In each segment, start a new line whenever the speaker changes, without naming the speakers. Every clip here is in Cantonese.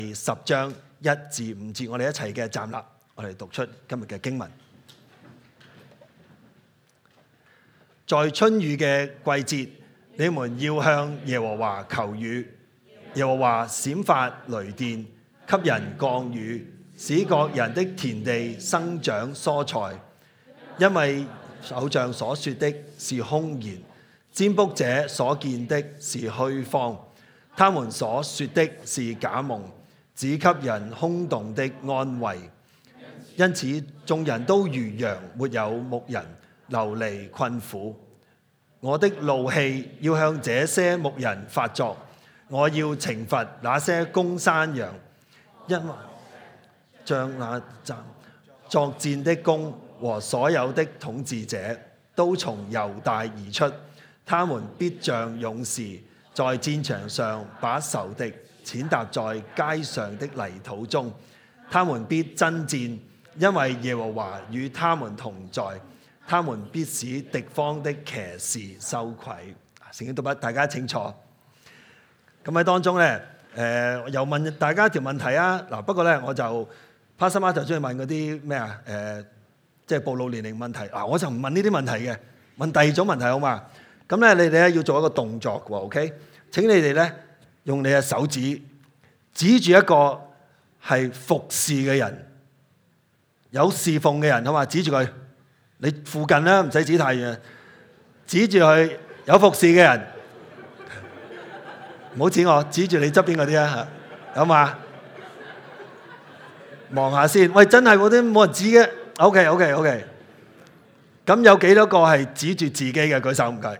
10章1至5節，我哋一齊嘅站立，我哋讀出今日嘅經文。在春雨嘅季節，你們要向耶和華求雨。耶和華閃發雷電，給人降雨，使各人的田地生長蔬菜。因為偶像所說的是空言，占卜者所見的是虛謊，他們所說的是假夢，只給人空洞的安慰。因此眾人都如羊沒有牧人，流離困苦。我的怒氣要向這些牧人發作，我要懲罰那些公山羊，因為像那作戰的弓和所有的統治者都從猶大而出，他們必像勇士，在戰場上把仇敵踐踏在街上的泥土中。他們必爭戰，因為耶和華與他們同在。他們必使敵方的騎士羞愧。聖經讀筆，大家請坐。咁喺當中咧，又問大家一條問題啊。嗱，不過咧我就 Pastor Mark 就中意問嗰啲咩啊？即係暴露年齡問題。嗱，我就唔問呢啲問題嘅，問第二種問題好嘛？咁咧，你哋咧要做一個動作喎 ，OK？ 請你哋咧用你嘅手指指住一個係服侍嘅人，有侍奉嘅人，好嘛？指住佢。你附近啦，唔使指太遠，指住佢有服侍嘅人，唔好指我，指住你側邊嗰啲啊，有嘛？望下先，喂，真係嗰啲冇人指嘅 ，OK。咁有幾多個係指住自己嘅？舉手唔該。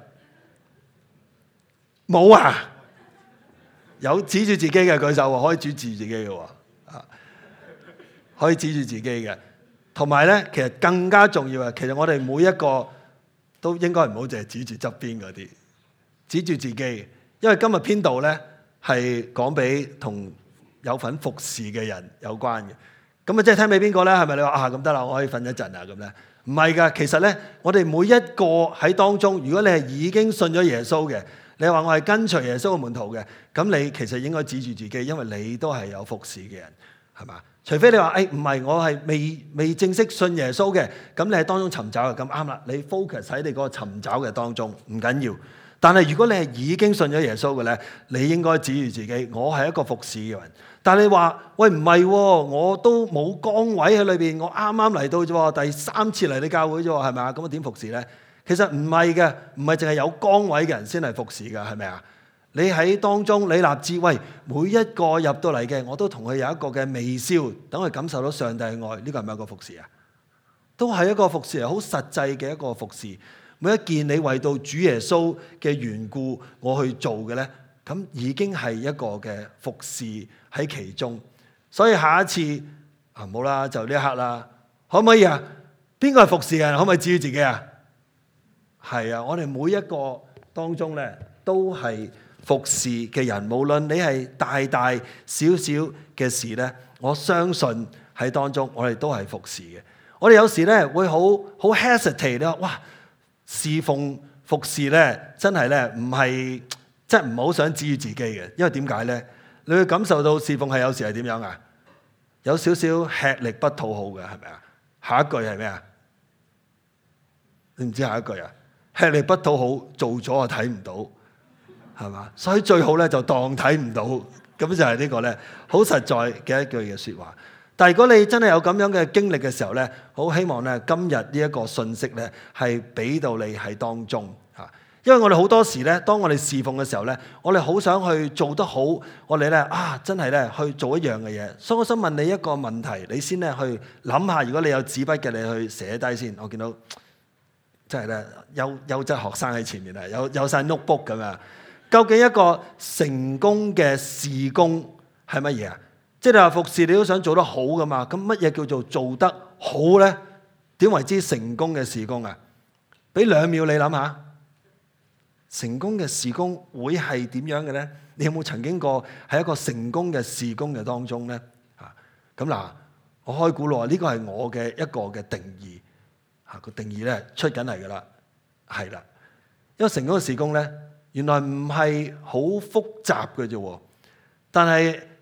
冇啊？有指住自己嘅舉手喎，可以指住自己嘅喎，啊，可以指住自己嘅。同埋咧，其實更加重要啊！其實我哋每一個都應該唔好淨係指住側邊嗰啲，指住自己。因為今日編導咧係講俾同有份服侍嘅人有關嘅。咁啊，即係聽俾邊個咧？係咪你話啊咁得啦，我可以瞓一陣啊咁咧？唔係㗎，其實咧，我哋每一個喺當中，如果你係已經信咗耶穌嘅，你話我係跟隨耶穌嘅門徒嘅，咁你其實應該指住自己，因為你都係有服侍嘅人，係嘛？除非你話誒唔係，我係未正式信耶穌嘅，咁你喺當中尋找就咁啱啦。你 focus 喺你嗰個尋找嘅當中唔緊要。但係如果你係已經信咗耶穌嘅咧，你應該指住自己，我係一個服侍嘅人。但係你話喂唔係喎，我都冇崗位喺裏邊，我啱啱嚟到啫喎，第3次嚟你教會啫喎，係咪啊？咁我點服侍咧？其實唔係嘅，唔係淨係有崗位嘅人先係服侍㗎，係咪啊？你喺當中，你立志喂每一個入到嚟嘅，我都同佢有一個嘅微笑，等佢感受到上帝嘅愛。呢個係咪一個服侍啊？都係一個服侍，好實際嘅一個服侍。每一件你為到主耶穌嘅緣故，我去做嘅咧，咁已經係一個嘅服侍喺其中。所以下一次啊，冇啦，就呢一刻啦，可唔可以啊？邊個係服侍嘅人？可唔可以指住自己啊？係啊，我哋每一個當中咧，都係服侍嘅人，無論你係大大小小嘅事咧，我相信喺當中我哋都係服侍嘅。我哋有時咧會好 hesitate 咧，哇！侍奉服侍咧真係咧唔係，即係唔好想指住自己嘅，因為點解咧？你會感受到侍奉係有時係點樣啊？有少少吃力不討好嘅，係咪啊？下一句係咩啊？你唔知下一句啊？吃力不討好，做咗就睇唔到。係嘛？所以最好咧就當睇唔到，咁就係呢個咧好實在嘅一句嘅説話。但係如果你真係有咁樣嘅經歷嘅時候咧，好希望咧今日呢一個信息咧係俾到你喺當中嚇。因為我哋好多時咧，當我哋侍奉嘅時候咧，我哋好想去做得好，我哋咧真係咧去做一樣嘅嘢。所以我想問你一個問題，你先咧去諗下，如果你有紙筆嘅，你去寫低先。我見到真係咧優質學生喺前面啊，有晒 notebook 咁樣。究竟一個成功嘅事工係乜嘢啊？即係你話服侍你都想做得好噶嘛？咁乜嘢叫做做得好咧？點為之成功嘅事工啊？俾2秒你諗下，成功嘅事工會係點樣嘅咧？你有冇曾經過喺一個成功嘅事工嘅當中咧？咁嗱，我開估咯，呢個係我嘅一個嘅定義嚇，個定義咧出緊嚟噶啦，係啦，因為成功嘅事工咧。原來唔係好複雜嘅啫，但係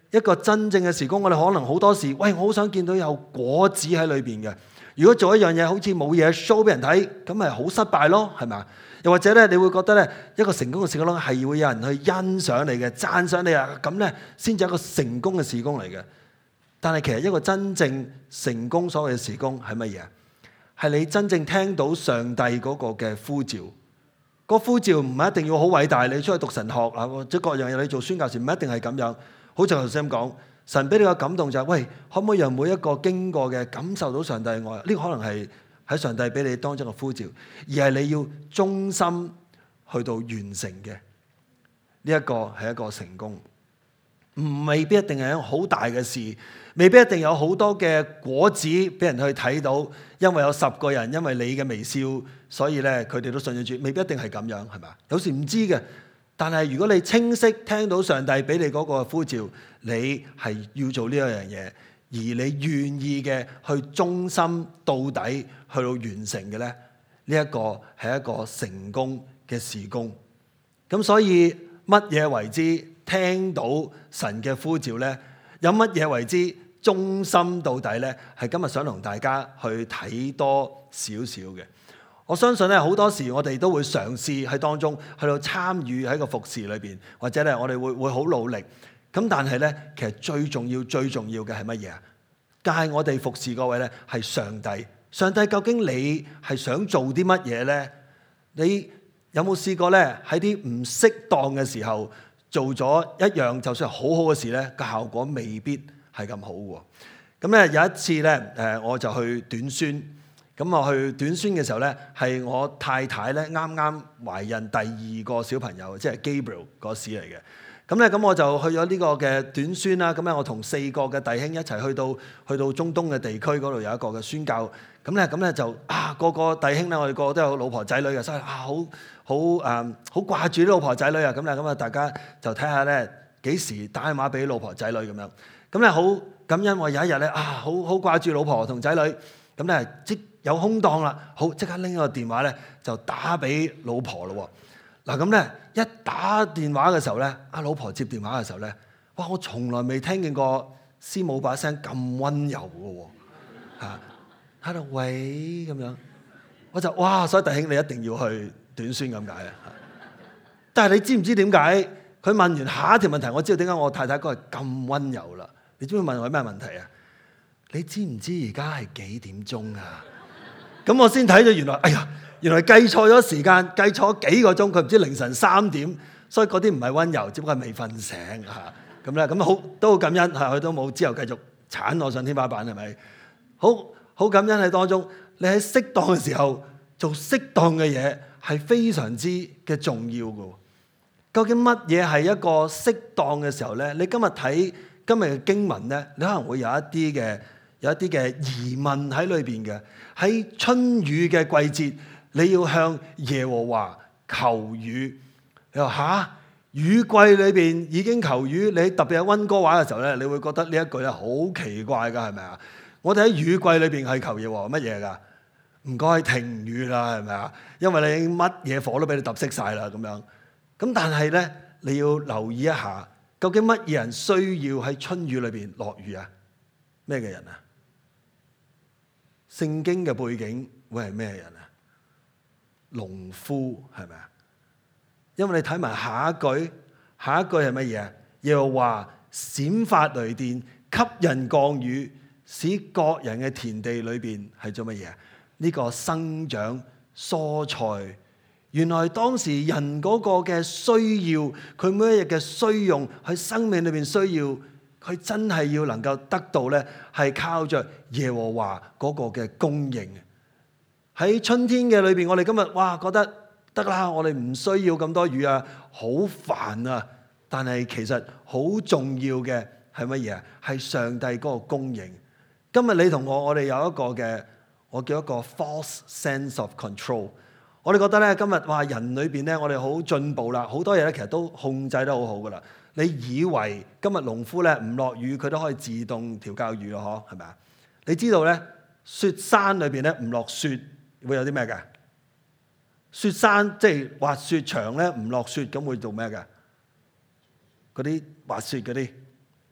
一個真正嘅事工，我哋可能好多時，喂，我好想見到有果子喺裏邊嘅。如果做一樣嘢好似冇嘢 show 俾人睇，咁咪好失敗咯，係咪？又或者咧，你會覺得咧，一個成功嘅事工係會有人去欣賞你嘅、讚賞你啊，咁咧先至係一個成功嘅事工嚟嘅。但係其實一個真正成功所謂嘅事工係乜嘢？係你真正聽到上帝嗰個嘅呼召。個呼召唔係一定要好偉大，你出去讀神學啊，或者各樣嘢你做宣教士，唔一定係咁樣。好似頭先咁講，神俾你個感動就係，喂，可唔可以讓每一個經過嘅感受到上帝嘅愛？呢個可能係喺上帝俾你當中嘅呼召，而係你要忠心去到完成嘅。呢一個係一個成功，未必一定係一個好大嘅事，未必一定有好多嘅果子俾人去睇到，因為有10個人因為你嘅微笑，所以咧佢哋都信咗主，未必一定係咁樣，係咪？有時唔知嘅，但係如果你清晰聽到上帝俾你嗰個呼召，你係要做呢一樣嘢，而你願意嘅去忠心到底去到完成嘅咧，呢一個係一個成功嘅事工。咁所以乜嘢為之聽到神嘅呼召咧？有乜嘢為之忠心到底咧？係今日想同大家去睇多少少嘅。我相信咧，好多時我哋都會嘗試喺當中去到參與喺個服侍裏邊，或者咧我哋會好努力。咁但係咧，其實最重要嘅係乜嘢啊？但係我哋服侍嗰位咧係上帝。上帝究竟你係想做啲乜嘢咧？你有冇試過咧喺啲唔適當嘅時候做咗一樣就算係好好嘅事咧，個效果未必係咁好喎。咁咧有一次咧，我就去短宣。咁我去短宣嘅時候咧，係我太太咧啱啱懷孕第2個小朋友，即係 Gabriel 嗰時嚟嘅。咁我就去咗呢個嘅短宣啦。咁咧我同4個嘅弟兄一齊去到中東嘅地區嗰度有一個嘅宣教。咁咧就個個弟兄咧，我哋個個都有老婆仔女嘅，所以好掛住啲老婆仔女啊。咁大家就睇下咧幾時打電話俾老婆仔女咁樣。咁咧好感恩，我有一日咧好掛住老婆同仔女。咁咧即有空檔啦，好即刻拎個電話咧就打俾老婆咯。嗱咁咧一打電話嘅時候咧，老婆接電話嘅時候咧，哇！我從來未聽見過師母把聲咁溫柔嘅喎，喺度喂咁樣，我就哇！所以弟兄你一定要去短宣咁解啊！但係你知唔知點解？佢問完下一條問題，我知道點解我太太嗰日咁溫柔啦。你知唔知問我咩問題啊？你知唔知而家係幾點鐘啊？咁我先睇咗原來計錯咗時間，計錯幾個鐘，佢唔知凌晨3點，所以嗰啲唔係溫柔，只不過係未瞓醒嚇。咁好都好感恩嚇，佢都冇之後繼續鏟我上天花板係咪？好感恩喺當中，你喺適當嘅時候做適當嘅嘢係非常之嘅重要嘅。究竟乜嘢係一個適當嘅時候咧？你今日睇今日嘅經文咧，你可能會有一啲嘅疑問喺裏邊嘅。喺春雨嘅季節，你要向耶和華求雨。你話雨季裏邊已經求雨，你特別喺溫哥華嘅時候咧，你會覺得呢一句咧好奇怪㗎，係咪啊？我哋喺雨季裏邊係求耶和華乜嘢㗎？唔該停雨啦，係咪啊？因為你乜嘢火都俾你揼熄晒啦咁樣。咁但係咧，你要留意一下，究竟乜嘢人需要喺春雨裏邊落雨啊？咩嘅人啊？聖經嘅背景會係咩人啊？農夫係咪啊？因為你睇埋下一句係乜嘢啊？又話閃發雷電，給人降雨，使各人嘅田地裏邊係做乜嘢啊？呢個生長蔬菜。原來當時人嗰個嘅需要，佢每一日嘅需用，佢生命裏邊需要，佢真係要能夠得到咧，係靠着耶和華嗰個嘅供應。喺春天嘅裏邊，我哋今日覺得得啦，我哋唔需要咁多雨啊，好煩啊！但係其實好重要嘅係乜嘢啊？係上帝嗰個供應。今日你同我哋有一個嘅，我叫一個 false sense of control。我哋覺得咧，今日人裏邊咧，我哋好進步啦，好多嘢咧，其實都控制得好好噶啦。你以為今日農夫咧唔落雨，佢都可以自動調校雨咯？嗬，係咪啊？你知道咧，雪山裏邊咧唔落雪會有啲咩嘅？雪山即係滑雪場咧唔落雪，咁會做咩嘅？嗰啲滑雪嗰啲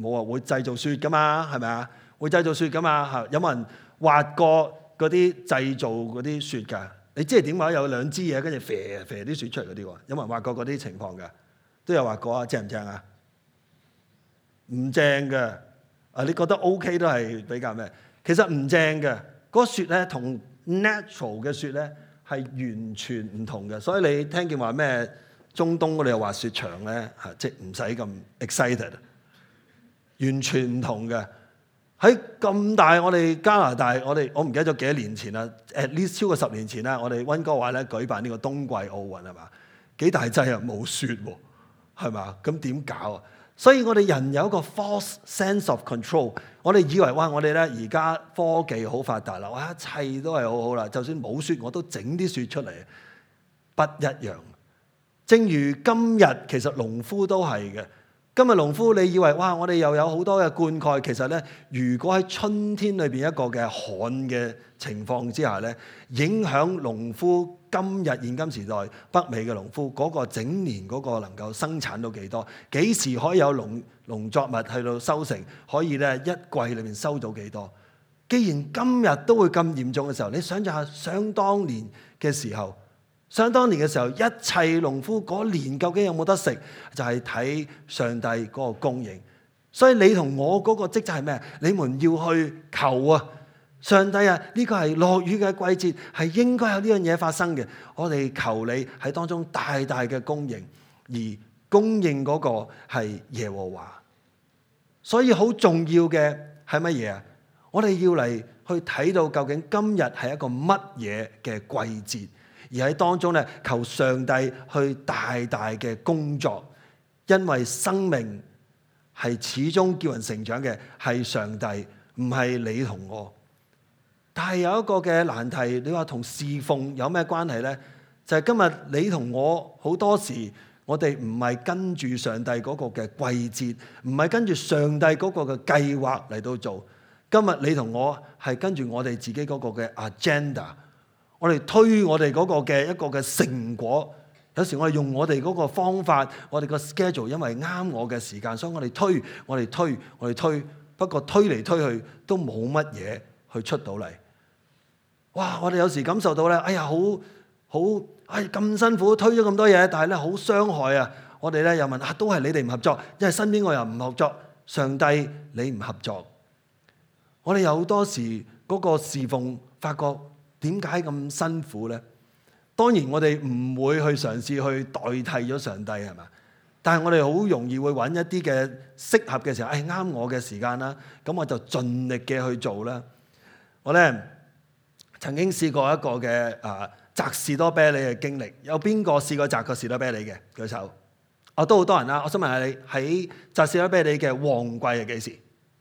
冇啊，會製造雪噶嘛，係咪啊？會製造雪噶嘛嚇？有冇人滑過嗰啲製造嗰啲雪㗎？你知係點解有兩支嘢跟住啡啲雪出嚟嗰啲喎？有冇人滑過嗰啲情況㗎？都有滑過啊，正唔正啊？唔正嘅啊！你覺得 OK 都係比較咩？其實唔正嘅嗰雪咧，同 natural 嘅雪咧係完全唔同嘅。所以你聽見話咩中東嗰度有滑雪場咧嚇，即係唔使咁 excited， 完全唔同嘅。喺咁大我哋加拿大，我唔記得咗幾多年前啦，at least 超過10年前啦，我哋溫哥華咧舉辦呢個冬季奧運係嘛？幾大劑啊，冇雪喎，係嘛？咁點搞啊？所以我哋人有一個 false sense of control， 我哋以為哇，我哋咧而家科技好發達啦，哇，一切都係好好啦，就算冇雪我都整啲雪出嚟，不一樣。正如今日其實農夫都係嘅。今日農夫，你以為哇，我哋又有好多嘅灌溉，其實咧，如果喺春天裏邊一個嘅旱嘅情況之下咧，影響農夫今日現今時代北美嘅農夫嗰個整年嗰個能夠生產到幾多？幾時可以有農作物去到收成？可以咧一季裏邊收到幾多？既然今日都會咁嚴重嘅時候，你想象下，想當年嘅時候。想當年嘅時候，一切農夫嗰年究竟有冇得食，就係睇上帝嗰個供應。所以你同我嗰個職責係咩？你們要去求啊！上帝啊，呢個係落雨嘅季節，係應該有呢樣嘢發生嘅。我哋求你喺當中大大嘅供應，而供應嗰個係耶和華。所以好重要嘅係乜嘢啊？我哋要嚟去睇到究竟今日係一個乜嘢嘅季節。而喺當中咧，求上帝去大大嘅工作，因為生命係始終叫人成長嘅係上帝，唔係你同我。但係有一個嘅難題，你話同侍奉有咩關係咧？就係今日你同我好多時，我哋唔係跟住上帝嗰個嘅季節，唔係跟住上帝嗰個嘅計劃嚟到做。今日你同我係跟住我哋自己嗰個嘅 agenda。我哋推我哋嗰個嘅一個嘅成果，有時我哋用我哋嗰個方法，我哋個 schedule， 因為啱我嘅時間，所以我哋推，不過推嚟推去都冇乜嘢去出到嚟。哇！我哋有時感受到咧，哎呀，咁辛苦推咗咁多嘢，但係咧好傷害啊！我哋咧又問啊，都係你哋唔合作，因為身邊我又唔合作，上帝你唔合作。我哋有好多時嗰個侍奉，發覺。點解咁辛苦咧？當然我哋唔會去嘗試去代替咗上帝係嘛，但係我哋好容易會揾一啲嘅適合嘅時候，啱我嘅時間啦，咁我就盡力嘅去做啦。我咧曾經試過一個嘅摘士多啤梨嘅經歷，有邊個試過摘過士多啤梨嘅？舉手。都好多人啦。我想問下你喺摘士多啤梨嘅旺季係幾時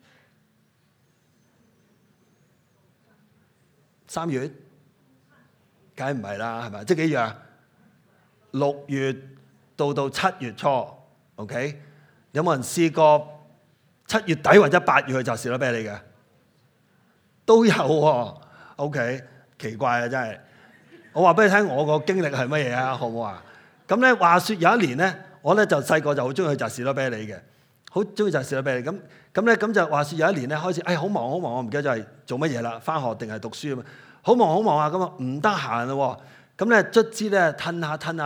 ？3月？梗係唔係啦，係咪？即係幾月啊？6月到7月初 ，OK？ 有冇人試過7月底或者8月去摘士多啤梨嘅？都有喎 ，OK？ 奇怪啊，真係。我話俾你聽，我個經歷係乜嘢啊？好唔好啊？咁咧話説有一年咧，我咧就細個就好中意去摘士多啤梨嘅，好中意摘士多啤梨。咁就話説有一年咧開始，好忙，我唔記得咗係做乜嘢啦，返學定係讀書咁啊？好忙啊！咁啊唔得閒咯，咁咧卒之咧褪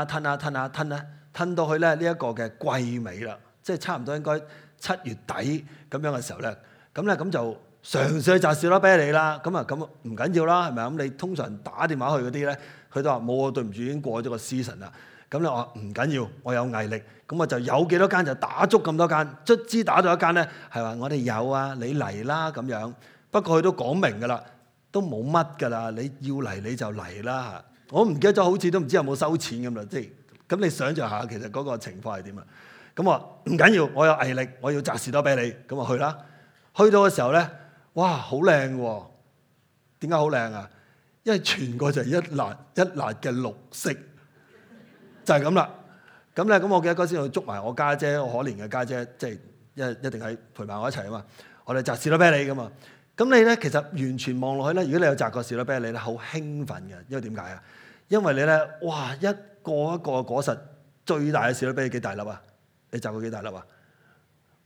到去咧呢一個嘅季尾啦，即係差唔多應該7月底咁樣嘅時候咧，咁就嘗試去摘士多啤梨啦。咁唔緊要啦，係咪啊？咁你通常打電話去嗰啲咧，佢都話冇啊，對唔住，已經過咗個 season 啦。咁你話唔緊要，我有毅力，咁我就有幾多間就打足咁多間，卒之打到一間咧係話我哋有啊，你嚟啦咁樣。不過佢都講明㗎啦。都冇乜㗎啦，你要嚟你就嚟啦。我唔記得咗，好似都唔知有冇收錢咁啦。即係咁，你想象下其實嗰個情況係點啊？咁我話唔緊要，我有毅力，我要摘士多啤梨，咁啊去啦。去到嘅時候咧，哇，好靚喎！點解好靚啊？因為全個就係一辣嘅綠色，就係咁啦。咁我記得嗰時我捉埋我家姐，我可憐嘅家姐，即係一定係陪埋我一齊啊嘛。我哋摘士多啤梨㗎嘛。咁你咧其實完全望落去咧，如果你有摘過士多啤梨咧，好興奮嘅，因為點解啊？因為你咧，哇，一個一個果實最大嘅士多啤梨幾大粒啊？你摘過幾大粒啊？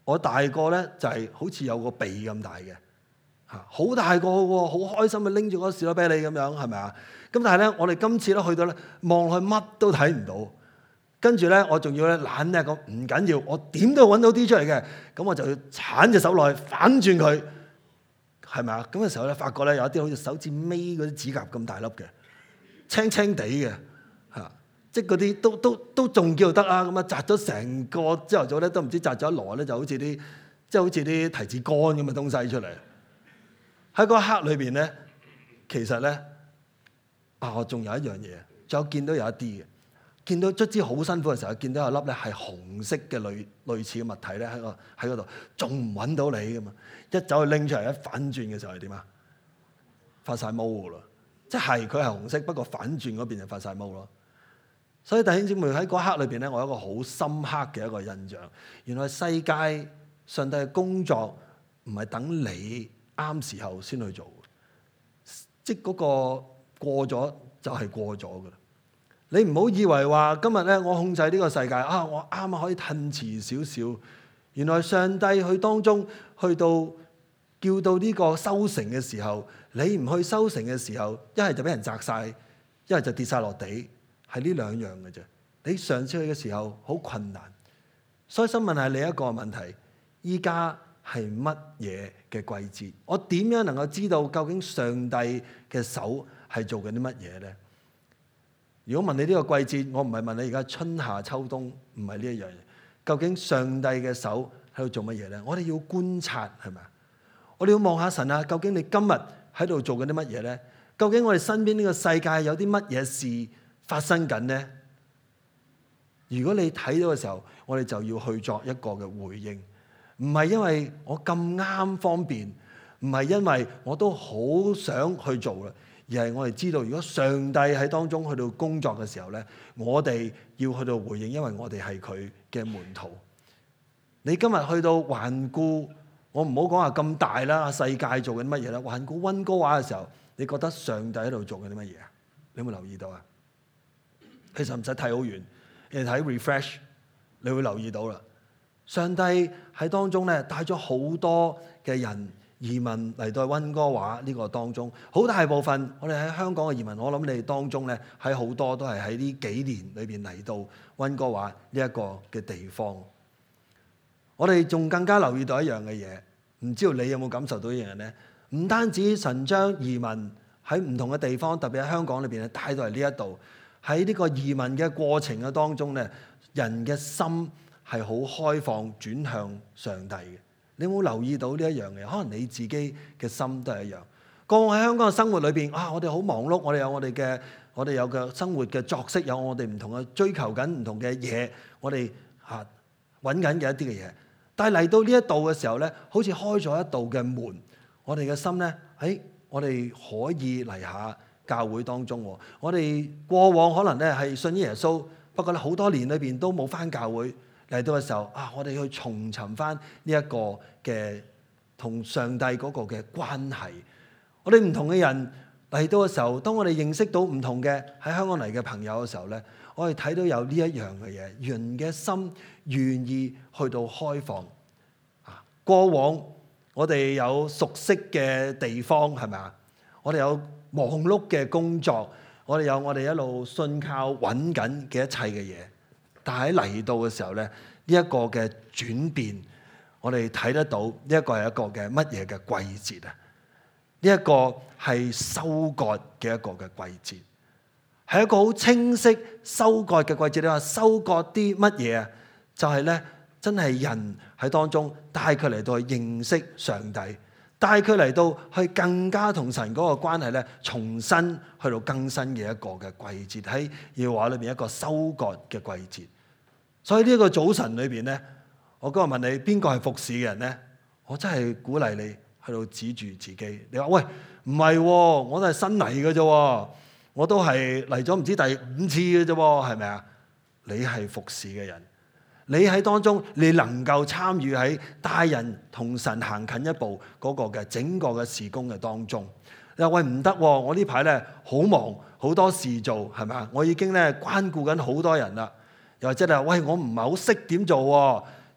我大個咧就係好似有個鼻咁大嘅，好大個喎，好開心啊拎住嗰個士多啤梨咁樣，係咪啊？咁但係咧，我哋今次咧去到咧望落去乜都睇唔到，跟住咧我仲要咧懶咧講唔緊要，我點都揾到啲出嚟嘅，咁我就要鏟隻手落去反轉佢，係咪啊？咁嘅時候咧，發覺咧有一啲好似手指尾嗰啲指甲咁大粒嘅，青青地嘅嚇，即係嗰啲都仲叫得啊！咁啊摘咗成個朝頭早咧都唔知摘咗一籮咧，就好似啲啲提子乾咁嘅東西出嚟。喺嗰刻裏邊咧，其實咧我仲有一樣嘢，仲有見到有一啲嘅，見到卒之好辛苦嘅時候，見到有粒咧係紅色嘅類似嘅物體咧喺嗰度，仲唔揾到你㗎嘛？一走去拎出嚟，一反轉嘅時候係點啊？發晒毛㗎啦！即係佢係紅色，不過反轉嗰邊就發晒毛咯。所以弟兄姊妹喺嗰刻裏邊咧，我有一個好深刻嘅一個印象。原來世界上帝嘅工作唔係等你啱時候先去做，即係嗰個過咗就係過咗㗎啦。你唔好以為話今日咧我控制呢個世界我啱啱可以褪遲少少。原來上帝去當中去到叫到呢個收成嘅時候，你唔去收成嘅時候，一係就俾人摘晒，一係就跌晒落地，係呢兩樣嘅啫。你嘗試去嘅時候好困難，所以想問下你一個問題：依家係乜嘢嘅季節？我點樣能夠知道究竟上帝嘅手係做緊啲乜嘢咧？如果問你呢個季節，我唔係問你而家春夏秋冬，唔係呢一樣嘢。究竟上帝嘅手喺度做乜嘢咧？我哋要觀察，係咪啊？我哋要望下神啊！究竟你今日喺度做緊啲乜嘢咧？究竟我哋身邊呢個世界有啲乜嘢事發生緊咧？如果你睇到嘅時候，我哋就要去作一個嘅回應，唔係因為我咁啱方便，唔係因為我都好想去做啦，而係我哋知道，如果上帝喺當中去到工作嘅時候咧，我哋要去到回應，因為我哋係佢嘅門徒。你今日去到環顧，我唔好講話咁大啦，世界做緊乜嘢啦？環顧溫哥華嘅時候，你覺得上帝喺度做緊啲乜嘢啊？你有冇留意到啊？其實唔使睇好遠，你睇 refresh， 你會留意到啦。上帝喺當中咧帶咗好多嘅人移民嚟到溫哥華呢個當中，好大部分我哋喺香港嘅移民，我諗你哋當中咧喺好多都係喺呢幾年裏邊嚟到溫哥華呢一個嘅地方。我哋仲更加留意到一樣嘅嘢，唔知道你有冇感受到一樣嘢咧？唔單止神將移民喺唔同嘅地方，特別喺香港裏邊咧帶到嚟呢一度，喺呢個移民嘅過程嘅當中咧，人嘅心係好開放轉向上帝嘅。你有冇留意到呢一樣嘢？可能你自己嘅心都係一樣。過往喺香港嘅生活裏邊我哋好忙碌，我哋有嘅生活嘅作息，有我哋唔同嘅追求緊唔同嘅嘢，我哋揾緊嘅一啲嘅嘢。但係嚟到呢一度嘅時候咧，好似開咗一道嘅門，我哋嘅心咧，我哋可以嚟下教會當中。我哋過往可能咧係信耶穌，不過咧好多年裏邊都冇返教會。嚟到嘅時候我哋去重尋返呢一個嘅同上帝嗰個嘅關係。我哋唔同嘅人嚟到嘅時候，當我哋認識到唔同嘅喺香港嚟嘅朋友嘅時候咧，我哋睇到有呢一樣嘅嘢，人嘅心願意去到開放。過往我哋有熟悉嘅地方，係咪啊？我哋有忙碌嘅工作，我哋有我哋一路信靠揾緊嘅一切嘅嘢。但係嚟到嘅時候咧，呢一個嘅轉變，我哋睇得到呢一個係一個嘅乜嘢嘅季節啊？呢一個係收割嘅一個嘅季節，係一個好清晰收割嘅季節。你話收割啲乜嘢啊？就係咧，真係人喺當中帶佢嚟到去認識上帝，帶佢嚟到去更加同神嗰個關係咧，重新去到更新嘅一個嘅季節，喺耶和華裏邊一個收割嘅季節。所以呢一個早晨裏邊咧，我今日問你邊個係服侍嘅人咧？我真係鼓勵你去到指住自己。你話喂，唔係，我都係新嚟嘅啫，我都係嚟咗唔知第5次嘅啫，係咪啊？你係服侍嘅人，你喺當中你能夠參與喺帶人同神行近一步嗰個嘅整個嘅事工嘅當中。你話喂，唔得，我呢排咧好忙，好多事做，係咪啊？我已經咧關顧緊好多人啦。又或者你話喂，我唔係好識點做喎，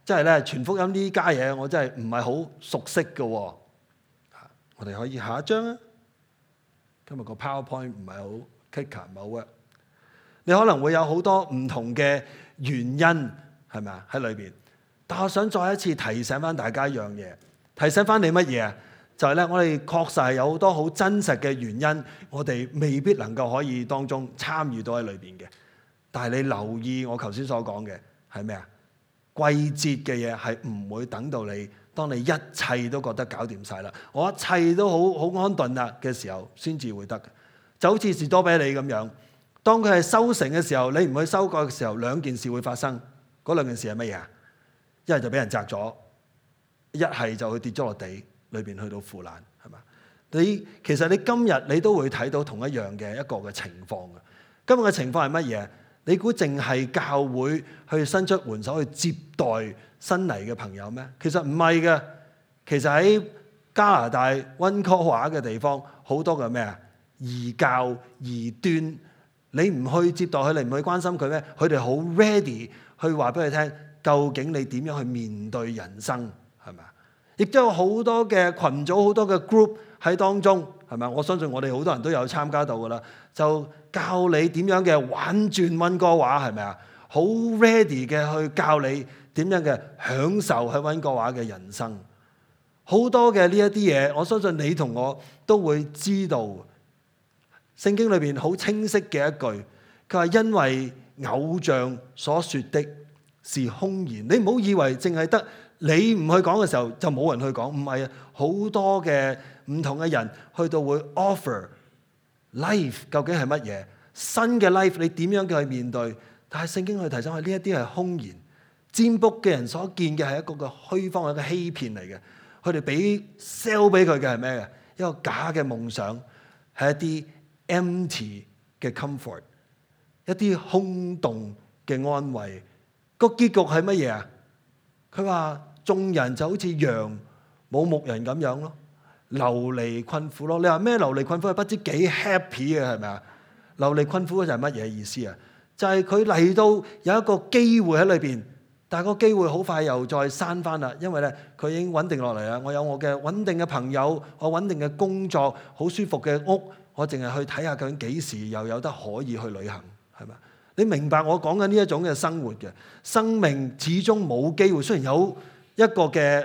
即係咧傳福音呢家嘢，我真係唔係好熟悉嘅。我哋可以下一張啊。今日個 PowerPoint 唔係好 clicker 唔係好 work。你可能會有好多唔同嘅原因，係咪啊喺裏邊？但我想再一次提醒翻大家一樣嘢，提醒翻你乜嘢啊？就係咧，我哋確實係有好多好真實嘅原因，我哋未必能夠可以當中參與到喺裏邊嘅。但係你留意我頭先所講嘅係咩啊？季節嘅嘢係唔會等到你，當你一切都覺得搞掂晒啦，我一切都好安頓啦嘅時候，先至會得嘅。就好似士多啤梨咁樣，當佢係收成嘅時候，你唔去收割嘅時候，兩件事會發生。嗰兩件事係乜嘢啊？一係就俾人摘咗，一係就佢跌咗落地裏邊去到腐爛，係嘛？其實你今日你都會睇到同一樣嘅一個嘅情況嘅。今日嘅情況係乜嘢？你估淨係教會去伸出援手去接待新嚟嘅朋友咩？其實唔係嘅。其實喺加拿大溫哥華嘅地方，好多嘅咩啊？異教異端，你唔去接待佢，你唔去關心佢咩？佢哋好 ready 去話俾佢聽，究竟你點樣去面對人生，係咪啊？亦都有好多嘅群組，好多嘅 group 喺當中，係咪啊？我相信我哋好多人都有參加到㗎啦，就教你點樣嘅玩轉溫哥華，係咪啊？好 ready 嘅去教你點樣嘅享受喺溫哥華嘅人生。好多嘅呢一啲嘢，我相信你同我都會知道。聖經裏邊好清晰嘅一句，佢話因為偶像所說的是空言。你唔好以為淨係得你唔去講嘅時候就冇人去講，唔係啊，好多嘅唔同嘅人去到會 offer life， 究竟係乜嘢？新嘅 life 你點樣去面對？但係聖經去提醒佢呢一啲係空言，占卜嘅人所見嘅係一個嘅虛謊，一個欺騙嚟嘅。佢哋俾 sell 俾佢嘅係咩嘅？一個假嘅夢想，係一啲empty 嘅 comfort， 一啲空洞嘅安慰。個結局係乜嘢啊？佢話眾人就好似羊冇牧人咁樣咯，流離困苦咯。你話咩流離困苦係不知幾 happy 嘅係咪啊？流離困苦就係乜嘢意思啊？就係佢嚟到有一個機會喺裏邊，但係個機會好快又再閂翻啦，因為咧佢已經穩定落嚟啦。我有我嘅穩定嘅朋友，我穩定嘅工作，好舒服嘅屋，我淨係去睇下究竟幾時又有得可以去旅行，係咪？你明白我講緊呢一種嘅生活嘅生命，始終冇機會。雖然有一個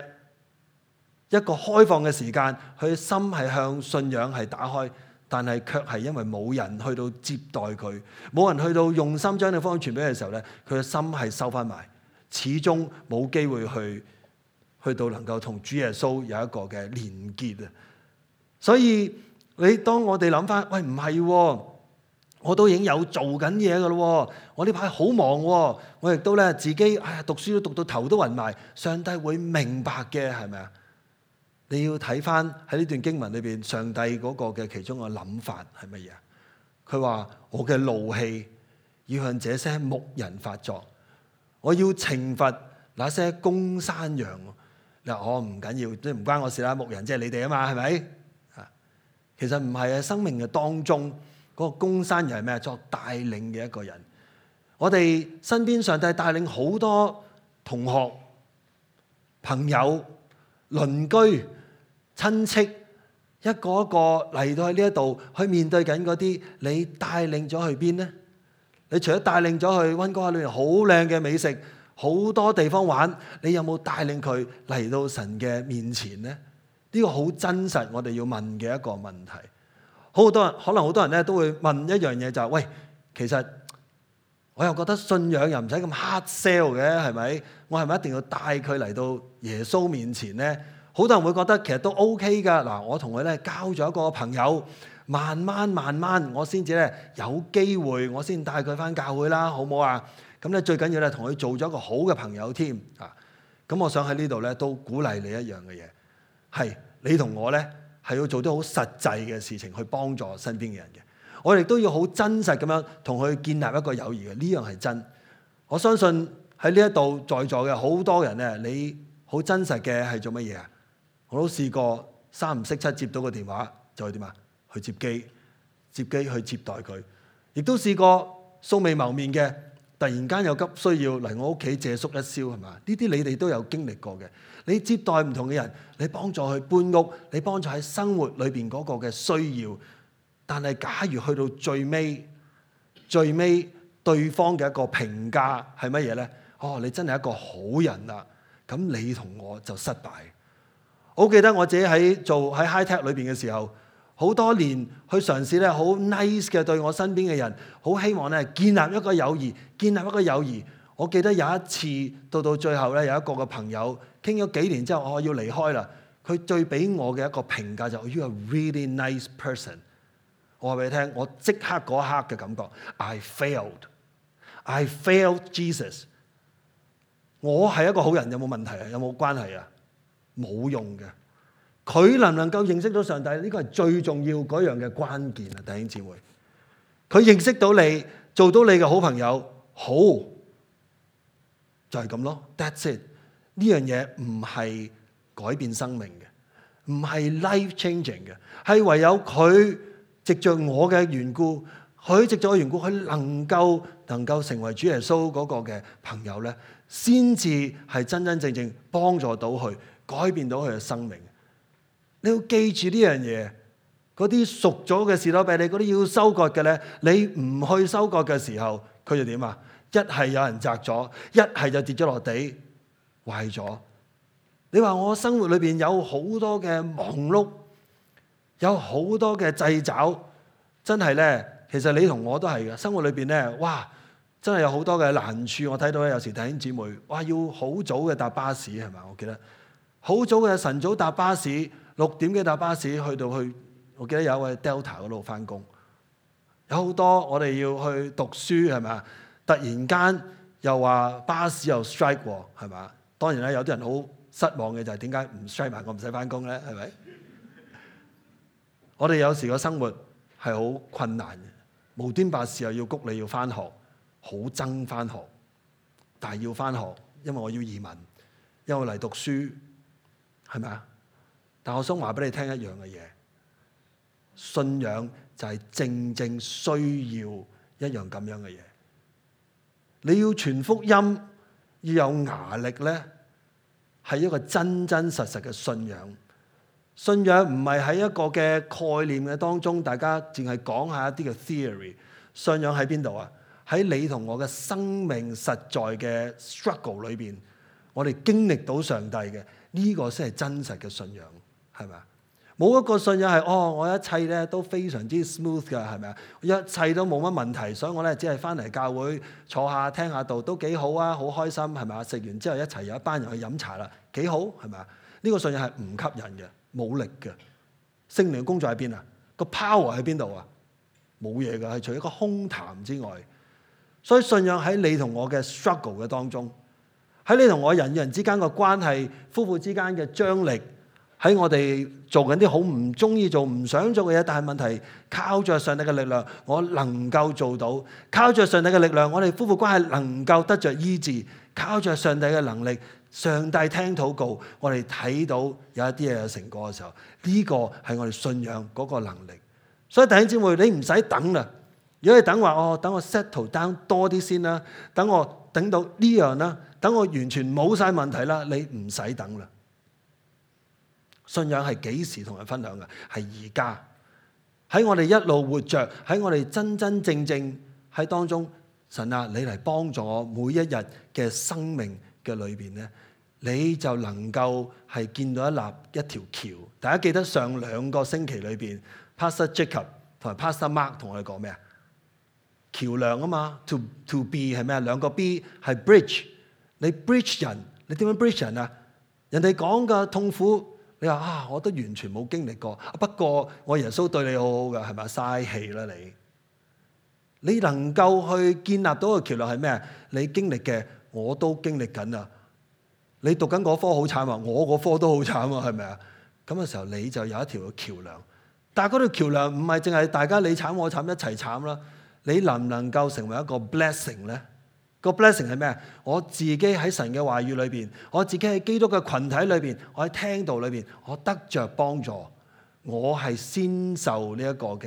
開放嘅時間，佢心係向信仰係打開，但係卻係因為冇人去到接待佢，冇人去到用心將你方向傳俾佢嘅時候咧，佢嘅心係收翻埋，始終冇機會去到能夠同主耶穌有一個嘅連結啊！所以當我哋諗翻，喂，唔係喎，我都已經有做緊嘢噶咯，我呢排好忙喎，我亦都咧自己讀書都讀到頭都暈埋，上帝會明白嘅，係咪啊？你要睇翻喺呢段經文裏邊，上帝嗰個嘅其中嘅諗法係乜嘢？佢話我嘅怒氣要向這些牧人發作，我要懲罰那些公山羊。你話我唔緊要，即係唔關我事啦，牧人即係你哋啊嘛，係咪？其實唔係啊，生命嘅當中嗰個公山羊係咩啊？作帶領嘅一個人。我哋身邊上帝帶領好多同學、朋友、鄰居、親戚，一個一個嚟到喺呢一度去面對緊嗰啲，你帶領咗去邊呢？你除咗帶領咗去溫哥華裏面好靚嘅美食，好多地方玩，你有冇帶領佢嚟到神嘅面前呢？呢個好真實，我哋要問嘅一個問題。好多人可能好多人咧都會問一樣嘢，就係喂，其實我又覺得信仰又唔使咁 hard sell 嘅，係咪？我係咪一定要帶佢嚟到耶穌面前呢？好多人會覺得其實都 OK 㗎。嗱，我同佢咧交咗一個朋友，慢慢我先至咧有機會，我先帶佢返教會啦，好唔好啊？咁咧最緊要咧同佢做咗一個好嘅朋友添啊！咁我想喺呢度咧都鼓勵你一樣嘅嘢，係你同我咧係要做啲好實際嘅事情去幫助身邊嘅人嘅。我哋都要好真實咁樣同佢建立一個友誼嘅，呢樣係真。我相信喺呢一度在座嘅好多人咧，你好真實嘅係做乜嘢啊？我都試過三唔識七接到個電話就去點啊？去接機去接待佢，亦都試過素未謀面嘅突然間有急需要嚟我屋企借宿一宵，係嘛？呢啲你哋都有經歷過嘅。你接待唔同嘅人，你幫助佢搬屋，你幫助喺生活裏邊嗰個嘅需要。但係假如去到最尾對方嘅一個評價係乜嘢咧？哦，你真係一個好人啦，咁你同我就失敗。我記得我自己喺 high tech 裏邊嘅時候，好多年去嘗試咧，好 nice 嘅對我身邊嘅人，好希望咧建立一個友誼。我記得有一次到最後咧，有一個嘅朋友傾咗幾年之後，我要離開啦。佢最俾我嘅一個評價就係 You are really nice person。我話俾你聽，我即刻嗰一刻嘅感覺 I failed Jesus。我係一個好人有冇問題啊？有冇關係啊？冇用嘅。佢能唔能夠認識到上帝？呢個係最重要嗰樣嘅關鍵啊！弟兄姊妹，佢認識到你，做到你嘅好朋友，好就係咁咯。That's it。呢樣嘢唔係改變生命嘅，唔係 life changing 嘅，係唯有佢藉着我嘅緣故，佢藉着我嘅緣故，佢能夠成為主耶穌嗰個嘅朋友咧，先至係真真正正幫助到佢，改變到佢嘅生命。你要記住呢樣嘢，嗰啲熟咗嘅士多啤梨，嗰啲要收割嘅咧，你唔去收割嘅時候，佢就點啊？一係有人摘咗，一係就跌咗落地壞咗。你話我生活裏邊有好多嘅忙碌，有好多嘅掣肘，真係咧，其實你同我都係嘅。生活裏邊咧，哇，真係有好多嘅難處。我睇到咧，有時弟兄姊妹，哇，要好早嘅搭巴士係咪？我記得好早嘅晨早搭巴士，6點幾搭巴士去到去，我記得有一位 Delta 嗰度翻工。有好多我哋要去讀書係咪？突然間又話巴士又 strike 喎，係嘛？當然啦，有啲人好失望嘅就係點解唔 strike 埋我唔使翻工咧？係咪？我哋有時個生活係好困難嘅，無端白事又要谷你要翻學，好憎翻學，但係要翻學，因為我要移民，因為我嚟讀書，係咪啊？但我想話俾你聽一樣嘅嘢，信仰就係正正需要一樣咁樣嘅嘢。你要傳福音，要有牙力咧，係一個真真實實嘅信仰。信仰唔係喺一個嘅概念嘅當中，大家淨係講下一啲嘅 theory。信仰喺邊度啊？喺你同我嘅生命實在嘅 struggle 裏邊，我哋經歷到上帝嘅呢個先係真實嘅信仰，係咪啊？冇一個信仰係我一切咧都非常之 smooth 㗎，係咪啊？一切都冇乜問題，所以我咧只係翻嚟教會坐下聽下道都幾好啊，好開心係咪啊？食完之後一齊有一班人去飲茶啦，幾好係咪啊？呢個信仰係唔吸引嘅，冇力嘅。聖靈嘅工作喺邊啊？個 power 喺邊度啊？冇嘢㗎，係除咗一個空談之外。所以信仰喺你同我嘅 struggle 嘅當中，喺你同我人與人之間嘅關係，夫婦之間嘅張力。喺我哋做緊啲好唔中意做、唔想做嘅嘢，但係問題靠着上帝嘅力量，我能夠做到；靠着上帝嘅力量，我哋夫婦關係能夠得着醫治；靠着上帝嘅能力，上帝聽禱告，我哋睇到有一啲嘢有成果嘅時候，呢個係我哋信仰嗰個能力。所以弟兄姊妹，你唔使等啦。如果你等話等我 settle down 多啲先啦，等我等到呢樣啦，等我完全冇晒問題啦，你唔使等啦。信仰係幾時同人分享嘅？係而家，喺我哋一路活着，喺我哋真真正正喺當中，神啊，你嚟幫助我每一日嘅生命嘅裏邊咧，你就能夠係見到一條橋。大家記得上2個星期裏邊 Pastor Jacob 同埋 Pastor Mark 同我哋講咩啊？橋梁啊嘛 ，to be 係咩啊？2個 B 係 bridge， 你 bridge 人，你點樣 bridge 人啊？人哋講嘅痛苦。你話我都完全冇經歷過，不過我耶穌對你好好㗎，係咪？嘥氣啦你能夠去建立到個橋梁係咩？你經歷嘅我都經歷緊啊！你讀緊嗰科好慘啊，我嗰科都好慘啊，係咪啊？咁嘅時候你就有一條橋梁，但係嗰條橋梁唔係淨係大家你慘我慘一齊慘啦，你能唔能夠成為一個 blessing 咧？個 blessing 係咩？我自己喺神嘅話語裏邊，我自己喺基督嘅群體裏邊，我喺聽道裏邊，我得着幫助，我係先受呢一個嘅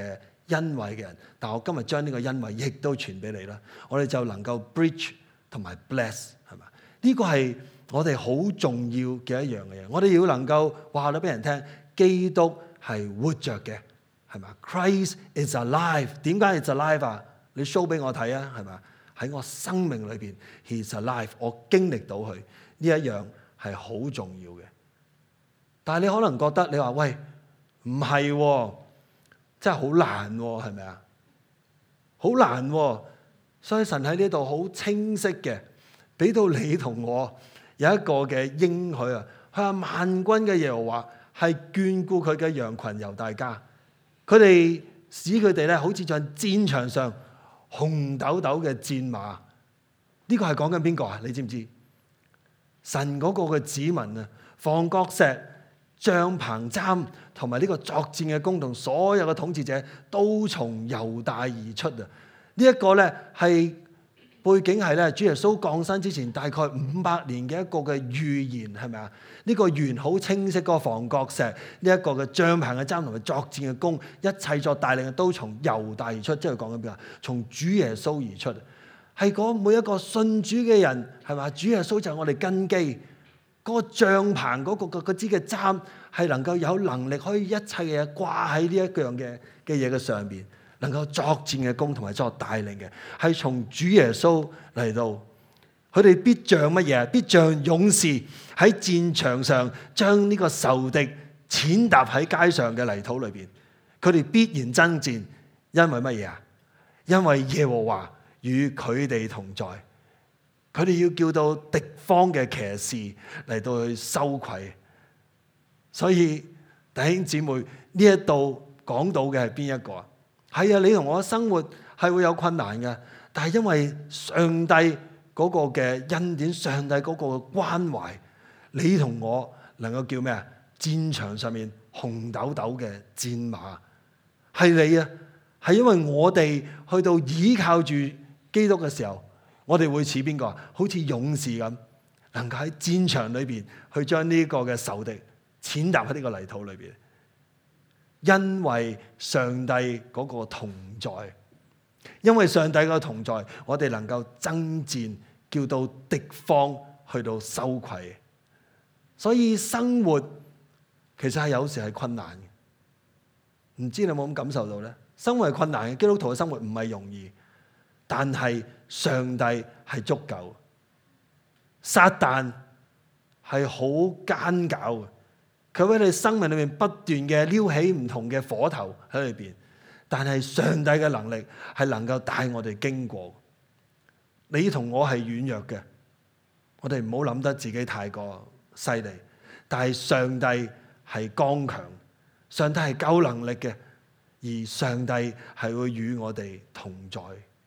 恩惠嘅人，但我今日將呢個恩惠亦都傳俾你啦，我哋就能夠 bridge 同埋 bless， 係嘛？呢個係我哋好重要嘅一樣嘅嘢，我哋要能夠話咗俾人聽，基督係活着嘅，係嘛？ Christ is alive。 點解 is alive 啊？你 show 俾我睇啊，係嘛？喺我生命裏邊 he is alive， 我經歷到佢呢一樣係好重要嘅。但係你可能覺得你話喂，唔係喎，真係好難喎，係咪啊？好難喎，所以神喺呢度好清晰嘅俾到你同我有一個嘅應許啊！佢話萬軍嘅耶和華係眷顧佢嘅羊群猶大家，佢哋使佢哋咧好似像戰場上紅豆豆嘅戰馬。呢個係講緊邊個啊？你知唔知？神嗰個嘅子民啊，房角石、帳棚罈同埋呢個作戰嘅工同所有嘅統治者都從猶大而出啊！呢一個咧係背景係咧主耶穌降生之前大概500年嘅一個嘅預言，係咪啊？呢個預言好清晰，個房角石呢一個嘅帳棚嘅罈同埋作戰嘅工，一切作帶領嘅都從猶大而出，即係講緊邊啊？從主耶穌而出，係講每一個信主嘅人，係嘛？主耶穌就係我哋根基。嗰個帳棚嗰支嘅罈係能夠有能力可以一切嘅嘢掛喺呢一樣嘅嘢嘅上邊，能夠作戰嘅工同埋作帶領嘅，係從主耶穌嚟到。佢哋必像乜嘢？必像勇士喺戰場上將呢個仇敵踐踏喺街上嘅泥土裏邊。佢哋必然爭戰，因為乜嘢啊？因為耶和華與佢哋同在。佢哋要叫到敵方嘅騎士嚟到去羞愧。所以弟兄姊妹，呢一度講到嘅係邊一個啊？係啊，你同我嘅生活係會有困難嘅，但係因為上帝嗰個嘅恩典，上帝嗰個關懷，你同我能夠叫咩啊？戰場上面紅豆豆嘅戰馬，係你啊！係因為我哋去到依靠住基督嘅時候，我哋會似邊個啊？好似勇士咁，能夠喺戰場裏邊去將呢個嘅仇敵踐踏喺呢個泥土裏邊。因為上帝嗰個同在，因為上帝個同在，我哋能夠爭戰，叫到敵方去到羞愧。所以生活其實係有時係困難嘅，唔知你有冇咁感受到呢？生活係困難嘅，基督徒嘅生活唔係容易，但係上帝係足夠。撒旦係好奸狡嘅，佢喺你生命裏面不斷嘅撩起唔同嘅火頭喺裏邊，但係上帝嘅能力係能夠帶我哋經過。你同我係軟弱嘅，我哋唔好諗得自己太過犀利，但係上帝係剛強，上帝係夠能力嘅，而上帝係會與我哋同在。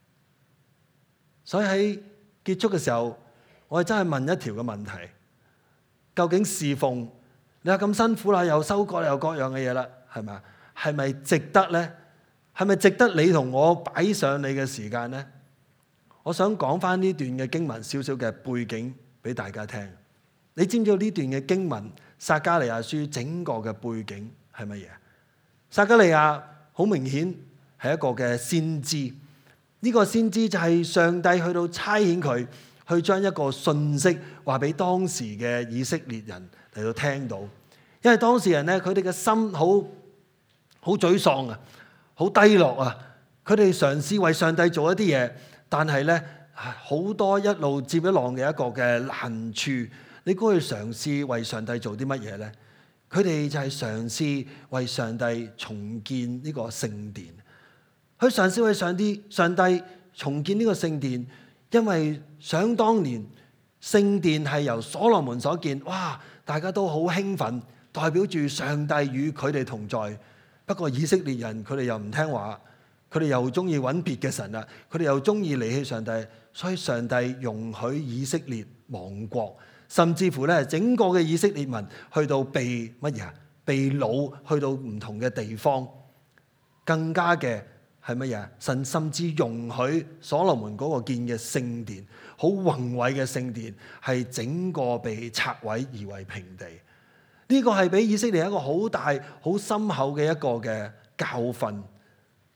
所以喺結束嘅時候，我哋真係問一條嘅問題：究竟侍奉你話咁辛苦啦，又收割又各樣嘅嘢啦，係咪？係咪值得呢？係咪值得你同我擺上你嘅時間呢？我想講翻呢段嘅經文少少嘅背景俾大家聽。你知唔知道呢段嘅經文撒迦利亞書整個嘅背景係乜嘢？撒迦利亞好明顯係一個嘅先知。呢個先知就係上帝去到差遣佢去將一個信息話俾當時嘅以色列人嚟到聽到，因為當時人咧，佢哋嘅心好沮喪啊，好低落啊，佢哋嘗試為上帝做一啲嘢，但係咧好多一路接一浪嘅一個嘅難處。你估佢嘗試為上帝做啲乜嘢咧？佢哋就係嘗試為上帝重建呢個聖殿。佢嘗試為上帝重建呢個聖殿，因為想當年聖殿係由所羅門所建，哇！大家都好興奮，代表住上帝與佢哋同在。不過以色列人佢哋又唔聽話，佢哋又中意揾別嘅神啦，佢哋又中意離棄上帝，所以上帝容許以色列亡國，甚至乎咧整個嘅以色列民去到被乜嘢？被擄去到唔同嘅地方，更加嘅。係乜嘢？神甚至容許所羅門嗰個建嘅聖殿，好宏偉嘅聖殿，係整個被拆毀而為平地。呢個係俾以色列一個好大、好深厚嘅一個嘅教訓。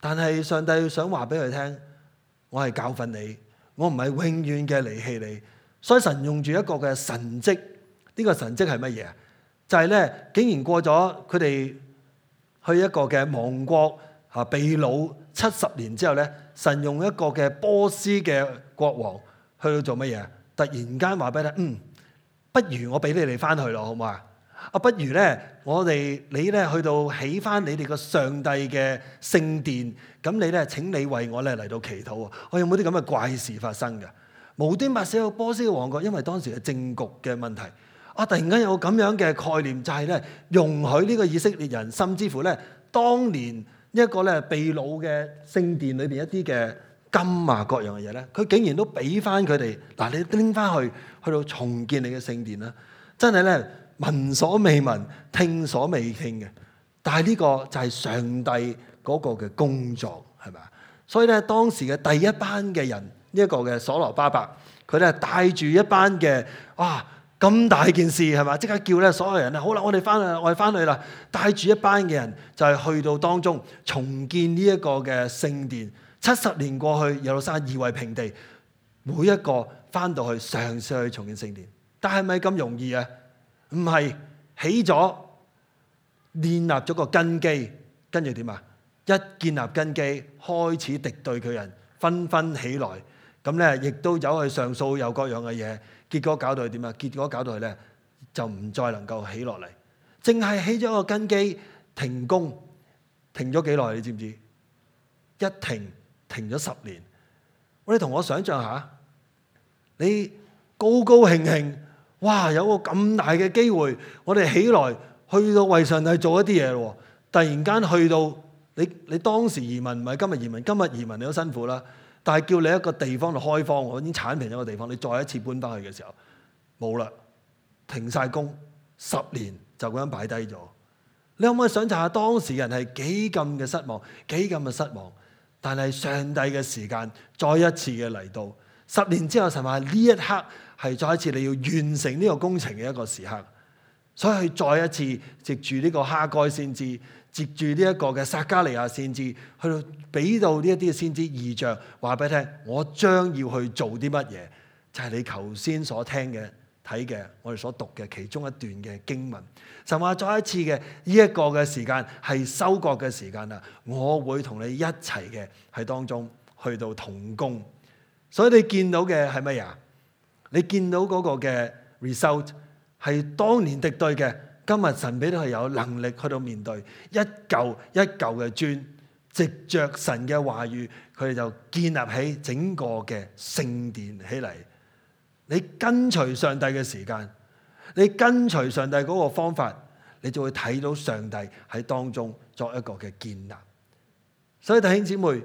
但係上帝想話俾佢聽，我係教訓你，我唔係永遠嘅離棄你。所以神用住一個嘅神蹟，呢個神蹟係乜嘢啊？就係咧，竟然過咗佢哋去一個嘅亡國被擄70年之後咧，神用一個嘅波斯嘅國王去到做乜嘢？突然間話俾你聽，不如我俾你哋翻去咯，好唔好啊？不如咧，你咧去到起翻你哋個上帝嘅聖殿，咁你咧請你為我咧嚟到祈禱啊！我有冇啲咁嘅怪事發生㗎？無端白死個波斯嘅王國，因為當時嘅政局嘅問題，突然間有咁樣嘅概念，就係咧容許呢個以色列人，甚至乎咧當年一個咧被擄嘅聖殿裏邊一啲嘅金啊各樣嘅嘢咧，佢竟然都俾翻佢哋，嗱，你拎翻去到重建你嘅聖殿啦！真係咧聞所未聞、聽所未聽嘅，但係呢個就係上帝嗰個嘅工作，係咪啊？所以咧當時嘅第一班嘅人，呢一個嘅所羅巴伯，佢咧帶住一班嘅咁大件事係嘛，即刻叫咧所有人咧，好啦，我哋翻去啦，帶住一班嘅人就係去到當中重建呢一個嘅聖殿。70年過去，耶路撒冷夷為平地，每一個翻到去嘗試去重建聖殿，但係咪咁容易啊？唔係，起咗建立咗個根基，跟住點啊？一建立根基，開始敵對佢人，紛紛起來，咁咧亦都走去上訴，有各樣嘅嘢，結果搞到佢點啊？結果搞到佢咧就唔再能夠起落嚟，淨係起咗個根基，停工，停咗幾耐？你知唔知？一停咗10年。你同我想象下，你高高興興，哇！有個咁大嘅機會，我哋起來去到為上帝做一啲嘢咯。突然間去到你當時移民唔係今日移民，今日移民你都辛苦啦。但係叫你一個地方度開荒，我已經剷平咗個地方，你再一次搬翻去嘅時候，冇啦，停晒工，10年就咁樣擺低咗。你可唔可以想象下當時人係幾咁嘅失望，幾咁嘅失望？但係上帝嘅時間再一次嘅嚟到，10年之後，神話呢一刻係再一次你要完成呢個工程嘅一個時刻，所以佢再一次藉住呢個哈該先知，藉住呢一個嘅撒迦利亞先知，去到俾到呢一啲嘅先知異象，話俾你聽，我將要去做啲乜嘢，就係你頭先所聽嘅、睇嘅，我哋所讀嘅其中一段嘅經文。神話再一次嘅呢一個嘅時間係收割嘅時間啦，我會同你一齊嘅喺當中去到同工。所以你見到嘅係乜嘢？你見到嗰個嘅 result 係當年敵對嘅，今日神俾到佢有能力去到面對一嚿一嚿嘅磚，藉着神嘅話語，佢哋就建立起整個嘅聖殿起嚟。你跟隨上帝嘅時間，你跟隨上帝嗰個方法，你就會睇到上帝喺當中作一個嘅建立。所以弟兄姊妹，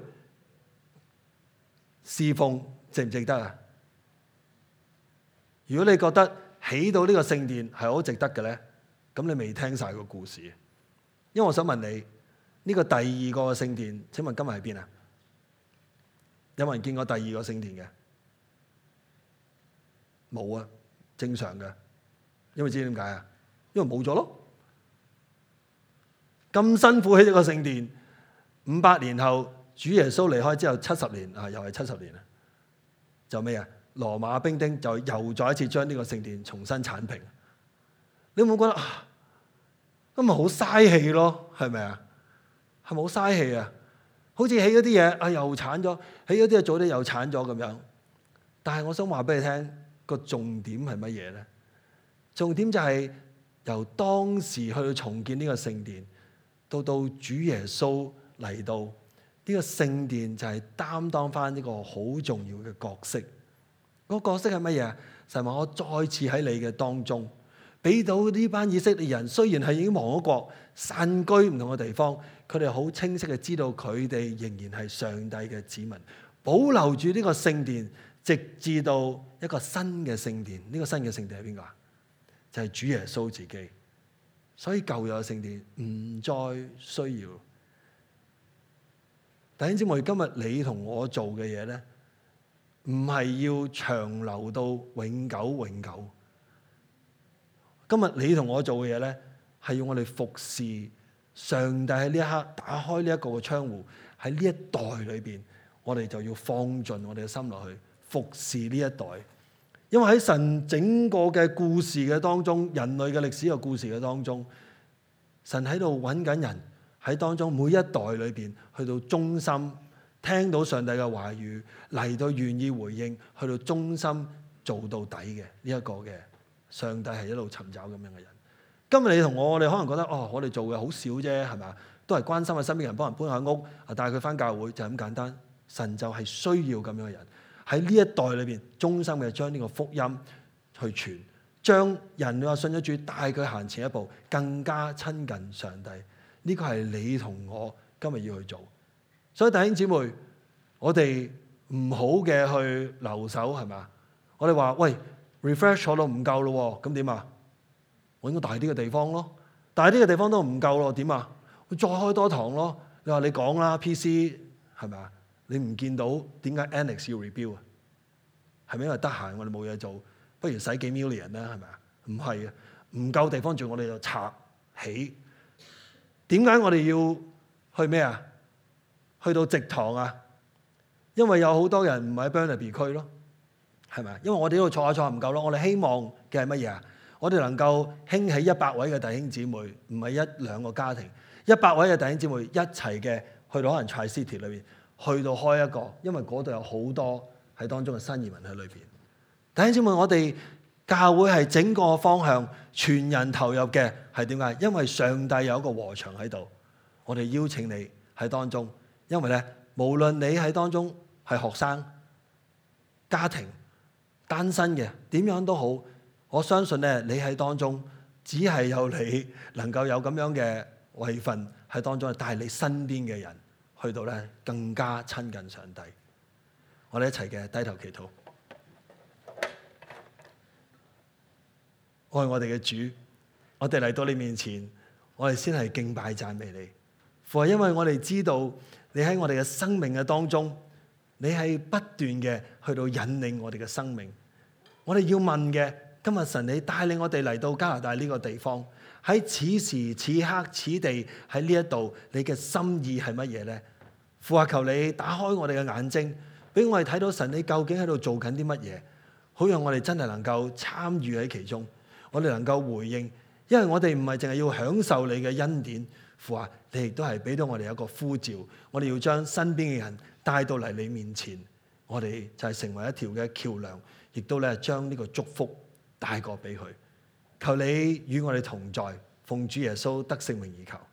侍奉值唔值得啊？如果你覺得起到呢個聖殿係好值得嘅咧，咁你未聽晒個故事。因為我想問你，呢個第二個聖殿，請問今日喺邊啊？有冇人見過第二個聖殿嘅？冇啊，正常嘅。因為知點解啊？因為冇咗咯。咁辛苦起咗個聖殿，500年後主耶穌離開之後70年啊，又係70年啊，就咩啊？羅馬兵丁就又再一次將呢個聖殿重新剷平。你有冇覺得啊？咁咪好嘥氣咯？係咪啊？係咪好嘥氣啊？好似起嗰啲嘢又剷咗，起嗰啲嘢早啲又剷咗咁樣。但係我想話俾你聽，個重點係乜嘢咧？重點就係由當時去到重建呢個聖殿，到主耶穌嚟到呢個聖殿，就係擔當翻一個好重要嘅角色。個角色係乜嘢？神話我再次喺你嘅當中，俾到呢班以色列人，雖然係已經亡咗國，散居唔同嘅地方，佢哋好清晰嘅知道佢哋仍然係上帝嘅子民，保留住呢個聖殿，直至到一個新嘅聖殿。呢個新嘅聖殿係邊個啊？就係主耶穌自己。所以舊有嘅聖殿唔再需要。弟兄姊妹，今日你同我做嘅嘢咧，唔係要長留到永久永久。今日你同我做嘅嘢咧，係要我哋服侍上帝喺呢一刻打開呢一個嘅窗戶，喺呢一代裏邊，我哋就要放盡我哋嘅心落去服侍呢一代。因為喺神整個嘅故事嘅當中，人類嘅歷史嘅故事嘅當中，神喺度揾緊人喺當中每一代裏邊去到忠心，聽到上帝嘅話語嚟到願意回應，去到忠心做到底嘅呢一個嘅上帝係一路尋找咁樣嘅人。今日你同我哋可能覺得我哋做嘅好少啫，係咪？都係關心下身邊人，幫人搬下屋，帶佢翻教會就咁簡單。神就係需要咁樣嘅人喺呢一代裏邊忠心嘅將呢個福音去傳，將人話信咗主帶佢行前一步，更加親近上帝。呢個係你同我今日要去做。所以弟兄姊妹，我哋唔好嘅去留守，係咪？我哋話喂 refresh 坐到唔夠咯，咁點啊？我應該大啲嘅地方咯，大啲嘅地方都唔夠咯，點啊？我再開多堂咯。你話你講啦 PC 係咪啊？你唔見到點解 Annex 要 rebuild 啊？係咪因為得閒我哋冇嘢做，不如使幾 million 啦？係咪啊？唔係啊，唔夠地方住我哋就拆起。點解我哋要去咩啊？去到直堂啊？因為有好多人唔喺 Burnaby 區咯，係咪？因為我哋呢度坐下唔夠咯。我哋希望嘅係乜嘢啊？我哋能夠興起100位嘅弟兄姊妹，唔係1、2個家庭，100位嘅弟兄姊妹一齊嘅去到可能 Tri-City 裏邊，去到開一個，因為嗰度有好多喺當中嘅新移民喺裏邊。弟兄姊妹，我哋教會係整個方向全人投入嘅，係點解？因為上帝有一個禾場喺度，我哋邀請你喺當中，因為咧，無論你喺當中係學生、家庭、單身嘅，點樣都好。我相信咧，你喺當中只係有你能夠有咁樣嘅位份喺當中，帶你身邊嘅人去到咧更加親近上帝。我哋一齊嘅低頭祈禱。愛我哋嘅主，我哋嚟到你面前，我哋先係敬拜讚美你。父啊，因為我哋知道你喺我哋嘅生命嘅當中，你係不斷嘅去到引領我哋嘅生命。我哋要問嘅。今日神你帶領我哋嚟到加拿大呢個地方，喺此時此刻此地喺呢一度，你嘅心意係乜嘢呢？父啊，求你打開我哋嘅眼睛，俾我哋睇到神你究竟喺度做緊啲乜嘢，好讓我哋真係能夠參與喺其中，我哋能夠回應，因為我哋唔係淨係要享受你嘅恩典，父啊，你亦都係俾到我哋一個呼召，我哋要將身邊嘅人帶到嚟你面前，我哋就係成為一條嘅橋樑，亦都咧將呢個祝福帶過俾佢，求你與我哋同在，奉主耶穌得聖名而求。